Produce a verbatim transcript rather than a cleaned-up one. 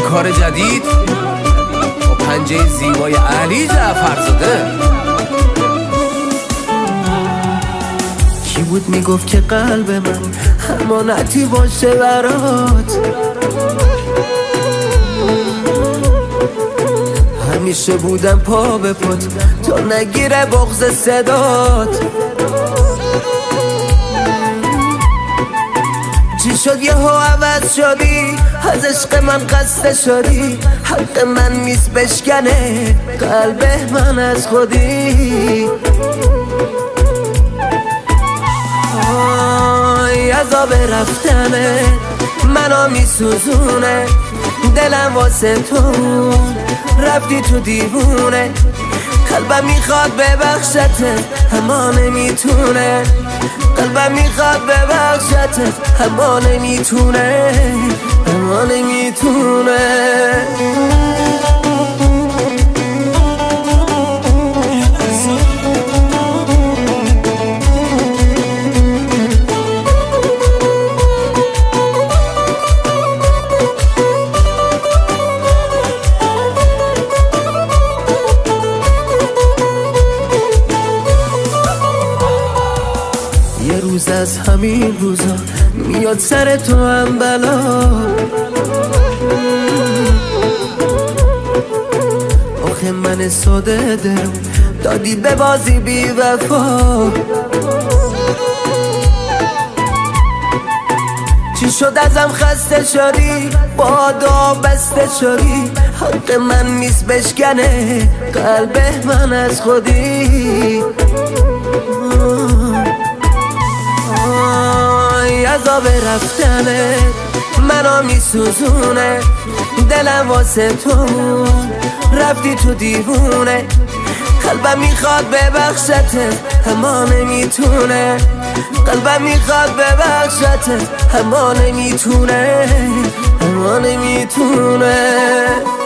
کار جدید با پنجه زیبای علی جعفرزاده. کی بود میگفت که قلب من امانتی باشه برات؟ همیشه بودم پا به پات تا نگیره بغض صدات. چی شد یه ها عوض شدی؟ از عشق من قصد شدی؟ حق من نیست بشکنه قلب من از خودی. آی عذاب رفتنه منو میسوزونه، دلم واسه تو رفتی تو دیوونه. قلبم میخواد ببخشته اما نمیتونه، قلبم میخواد ببخشته اما نمیتونه، اما نمیتونه. یه روز از همین روزا میاد سر تو هم بلا. آخه من ساده دلم دادی به بازی بی وفا. چی شد ازم خسته شدی؟ با دعا بسته شدی؟ حق من نیست بشکنه قلب من از خودی. عذاب رفتنه منو میسوزونه، دلم واسه تو رفتی تو دیوونه. قلبم میخواد ببخشته اما نمیتونه، قلبم میخواد ببخشته اما نمیتونه، اما نمیتونه.